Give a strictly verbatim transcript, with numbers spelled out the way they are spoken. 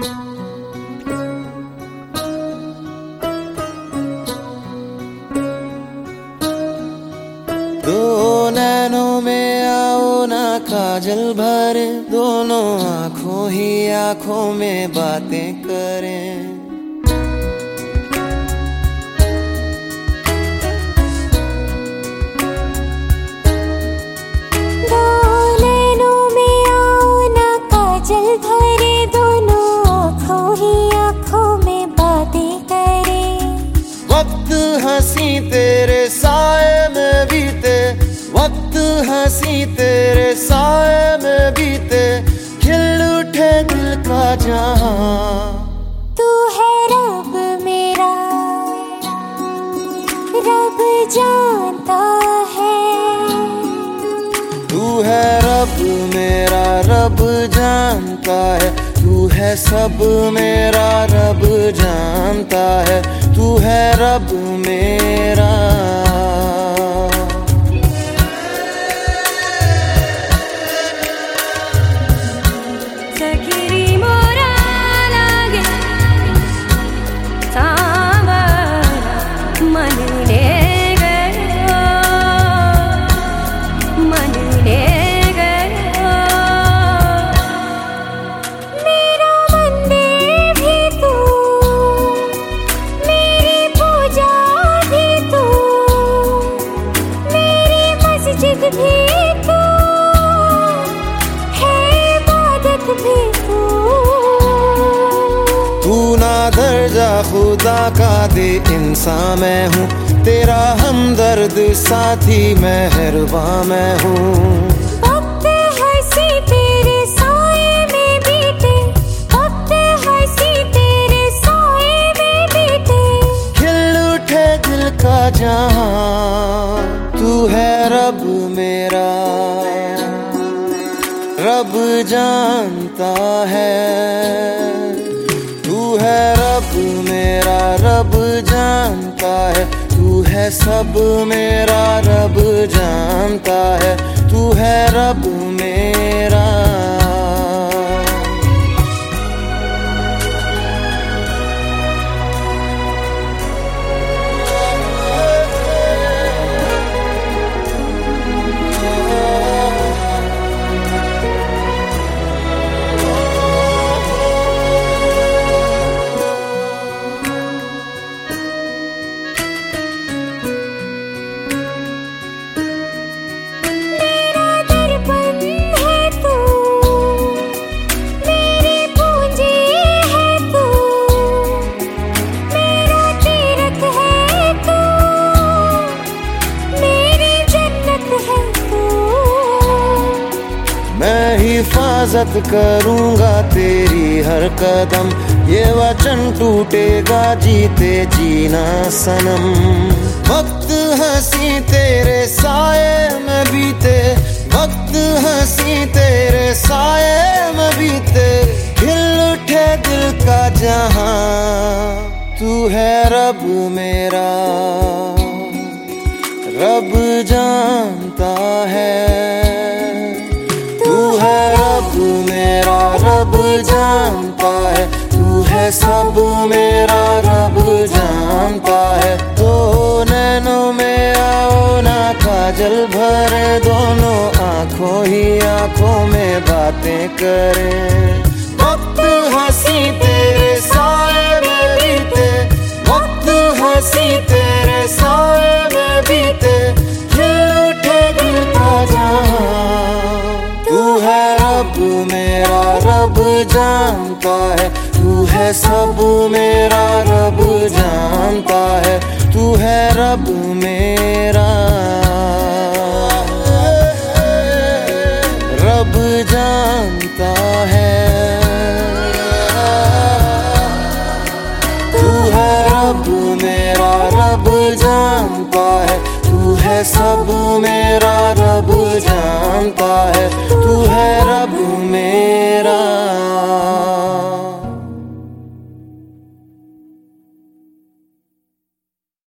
दो नैनों में आओ ना काजल भरे, दोनों आँखों ही आँखों में बातें करें। दो नैनों में आओ ना काजल भरे, दोनों आँखों ही आँखों में बातें करें। वक्त हंसी तेरे साए में बीते, वक्त हंसी तेरे साए में बीते, खिल उठे दिल का जहां। तू है रब मेरा, रब जानता है। तू है रब मेरा, रब जानता है। तू है सब मेरा, रब जानता है। तू है रब मेरा। तू ना दर्जा खुदा का दे इंसान मैं हूँ, तेरा हमदर्द साथी मेहरबान मैं हूँ। वक्त हंसी तेरे साए में बीते, वक्त हंसी तेरे साए में बीते, खिल उठे दिल का जहां। तू है रब मेरा, रब जानता है। तू है रब मेरा, रब जानता है। तू है सब मेरा, रब जानता है। तू है रब मेरा। मैं हिफाजत करूंगा तेरी हर कदम, ये वचन टूटेगा जीते जीना सनम। वक्त हंसी तेरे साए में बीते, वक्त हंसी तेरे साए में बीते, खिल उठे दिल का जहां। तू है रब मेरा, रब जानता है। तू है रब मेरा, रब जानता है। तू है सब मेरा, रब जानता है। दो नैनों में आओ ना काजल भरे, दोनों आँखों ही आँखों में बातें करें। वक्त हंसी तेरे साए में बीते, वक्त हंसी तेरे साए में बीते, खिल उठे दिल का जहां। तू है रब मेरा, रब जानता है। तू है सब मेरा, रब जानता है। तू है रब मेरा, रब जानता है। तू है रब मेरा, रब जानता है। तू है सब मेरा, रब जानता है।